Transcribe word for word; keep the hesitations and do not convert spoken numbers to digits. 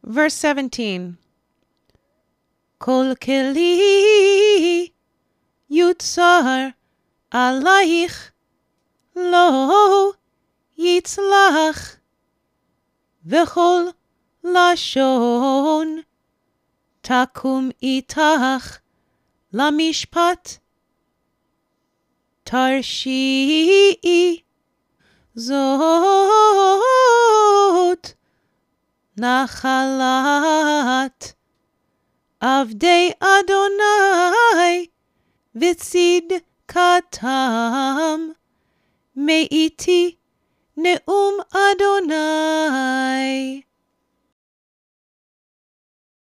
Verse seventeen. Kol keli yutzar alayich lo yitzlach v'chol lashon takum itach lamishpat tarshii zot nachalat avdei Adonai v'tzid katam me'iti ne'um Adonai.